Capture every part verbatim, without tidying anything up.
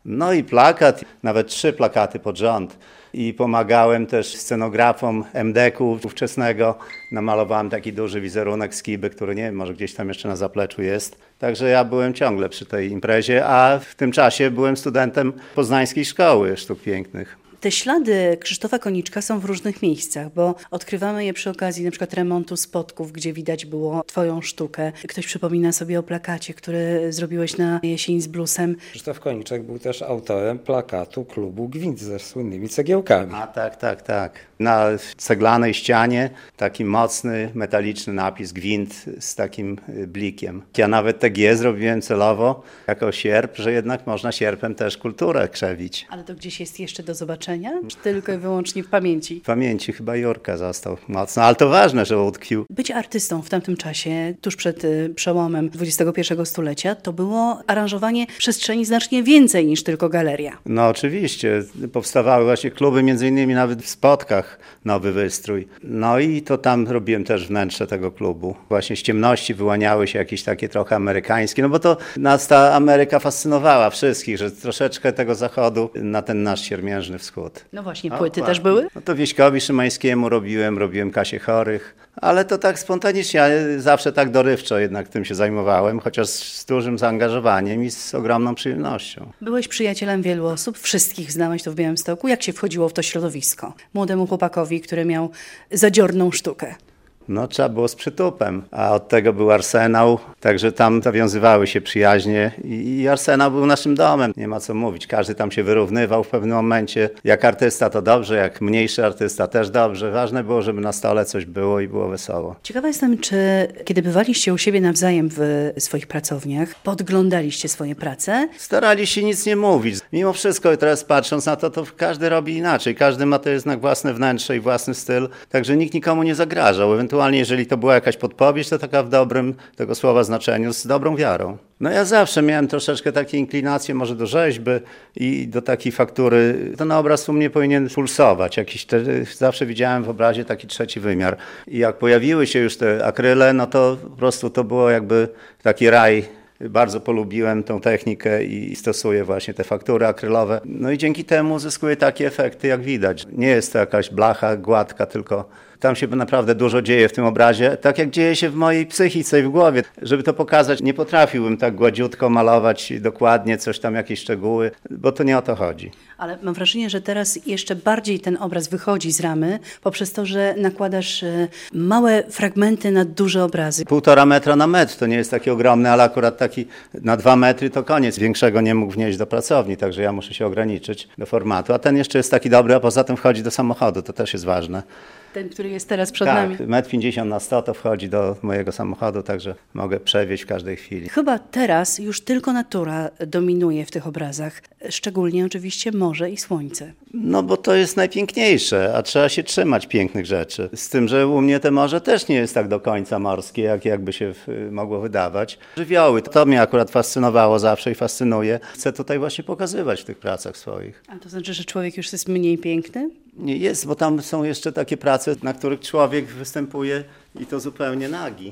No i plakat, nawet trzy plakaty pod rząd. I pomagałem też scenografom em de ku ówczesnego. Namalowałem taki duży wizerunek Skiby, który nie wiem, może gdzieś tam jeszcze na zapleczu jest. Także ja byłem ciągle przy tej imprezie, a w tym czasie byłem studentem Poznańskiej Szkoły Sztuk Pięknych. Te ślady Krzysztofa Koniczka są w różnych miejscach, bo odkrywamy je przy okazji na przykład remontu spotków, gdzie widać było twoją sztukę. Ktoś przypomina sobie o plakacie, który zrobiłeś na jesień z bluesem. Krzysztof Koniczek był też autorem plakatu klubu Gwint ze słynnymi cegiełkami. A tak, tak, tak. Na ceglanej ścianie taki mocny, metaliczny napis Gwint z takim blikiem. Ja nawet te G zrobiłem celowo jako sierp, że jednak można sierpem też kulturę krzewić. Ale to gdzieś jest jeszcze do zobaczenia? Czy tylko i wyłącznie w pamięci? W pamięci chyba Jurka został mocno, ale to ważne, że utkwił. Być artystą w tamtym czasie, tuż przed y, przełomem dwudziestego pierwszego stulecia, to było aranżowanie przestrzeni znacznie więcej niż tylko galeria. No oczywiście. Powstawały właśnie kluby, między innymi nawet w Spotkach nowy wystrój. No i to tam robiłem też wnętrze tego klubu. Właśnie z ciemności wyłaniały się jakieś takie trochę amerykańskie, no bo to nas ta Ameryka fascynowała wszystkich, że troszeczkę tego zachodu na ten nasz siermiężny wschód. No właśnie, płyty o, też były? No to Wieśkowi Szymańskiemu robiłem, robiłem Kasię Chorych, ale to tak spontanicznie, ale zawsze tak dorywczo jednak tym się zajmowałem, chociaż z dużym zaangażowaniem i z ogromną przyjemnością. Byłeś przyjacielem wielu osób, wszystkich znałeś tu w Białymstoku. Jak się wchodziło w to środowisko? Młodemu chłopakowi, który miał zadziorną sztukę. No trzeba było z przytupem, a od tego był Arsenał, także tam zawiązywały się przyjaźnie i, i Arsenał był naszym domem, nie ma co mówić, każdy tam się wyrównywał w pewnym momencie, jak artysta to dobrze, jak mniejszy artysta też dobrze, ważne było, żeby na stole coś było i było wesoło. Ciekawa jestem, czy kiedy bywaliście u siebie nawzajem w swoich pracowniach, podglądaliście swoje prace? Starali się nic nie mówić, mimo wszystko teraz patrząc na to, to każdy robi inaczej, każdy ma to jednak własne wnętrze i własny styl, także nikt nikomu nie zagrażał, ewentualnie jeżeli to była jakaś podpowiedź, to taka w dobrym tego słowa znaczeniu, z dobrą wiarą. No ja zawsze miałem troszeczkę takie inklinacje może do rzeźby i do takiej faktury. Ten obraz u mnie powinien pulsować. Jakiś te, zawsze widziałem w obrazie taki trzeci wymiar. I jak pojawiły się już te akryle, no to po prostu to było jakby taki raj. Bardzo polubiłem tą technikę i stosuję właśnie te faktury akrylowe. No i dzięki temu uzyskuję takie efekty, jak widać. Nie jest to jakaś blacha gładka, tylko tam się naprawdę dużo dzieje w tym obrazie, tak jak dzieje się w mojej psychice i w głowie. Żeby to pokazać, nie potrafiłbym tak gładziutko malować dokładnie, coś tam, jakieś szczegóły, bo to nie o to chodzi. Ale mam wrażenie, że teraz jeszcze bardziej ten obraz wychodzi z ramy, poprzez to, że nakładasz małe fragmenty na duże obrazy. Półtora metra na metr, to nie jest taki ogromny, ale akurat taki na dwa metry to koniec. Większego nie mógł wnieść do pracowni, także ja muszę się ograniczyć do formatu. A ten jeszcze jest taki dobry, a poza tym wchodzi do samochodu, to też jest ważne. Ten, który jest teraz przed tak, nami. Tak, metr pięćdziesiąt na sto to wchodzi do mojego samochodu, także mogę przewieźć w każdej chwili. Chyba teraz już tylko natura dominuje w tych obrazach, szczególnie oczywiście morze i słońce. No bo to jest najpiękniejsze, a trzeba się trzymać pięknych rzeczy. Z tym, że u mnie te morze też nie jest tak do końca morskie, jak jakby się mogło wydawać. Żywioły, to mnie akurat fascynowało zawsze i fascynuje. Chcę tutaj właśnie pokazywać w tych pracach swoich. A to znaczy, że człowiek już jest mniej piękny? Nie jest, bo tam są jeszcze takie prace, na których człowiek występuje i to zupełnie nagi.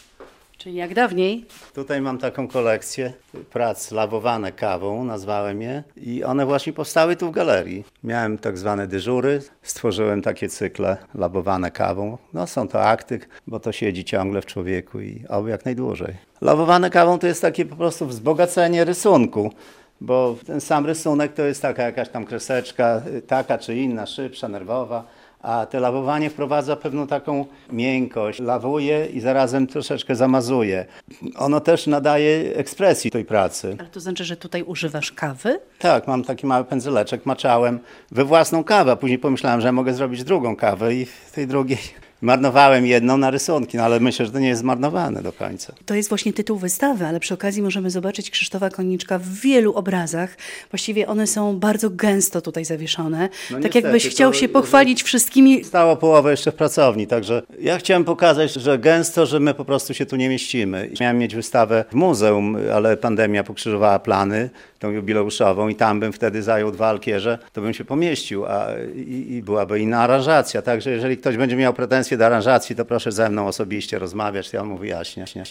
Czyli jak dawniej? Tutaj mam taką kolekcję prac lawowane kawą, nazwałem je, i one właśnie powstały tu w galerii. Miałem tak zwane dyżury, stworzyłem takie cykle lawowane kawą. No są to akty, bo to siedzi ciągle w człowieku i oby jak najdłużej. Lawowane kawą to jest takie po prostu wzbogacenie rysunku. Bo ten sam rysunek to jest taka jakaś tam kreseczka, taka czy inna, szybsza, nerwowa, a te lawowanie wprowadza pewną taką miękkość, lawuje i zarazem troszeczkę zamazuje. Ono też nadaje ekspresji tej pracy. Ale to znaczy, że tutaj używasz kawy? Tak, mam taki mały pędzeleczek, maczałem we własną kawę, a później pomyślałem, że mogę zrobić drugą kawę i w tej drugiej marnowałem jedną na rysunki, no ale myślę, że to nie jest zmarnowane do końca. To jest właśnie tytuł wystawy, ale przy okazji możemy zobaczyć Krzysztofa Koniczka w wielu obrazach. Właściwie one są bardzo gęsto tutaj zawieszone. No tak niestety, jakbyś chciał się pochwalić wszystkimi. Stało połowę jeszcze w pracowni, także ja chciałem pokazać, że gęsto, że my po prostu się tu nie mieścimy. Miałem mieć wystawę w muzeum, ale pandemia pokrzyżowała plany, tą jubileuszową, i tam bym wtedy zajął dwa alkierze, to bym się pomieścił, a i, i byłaby inna aranżacja. Także jeżeli ktoś będzie miał pretensje do aranżacji, to proszę ze mną osobiście rozmawiać, ja mu wyjaśnię.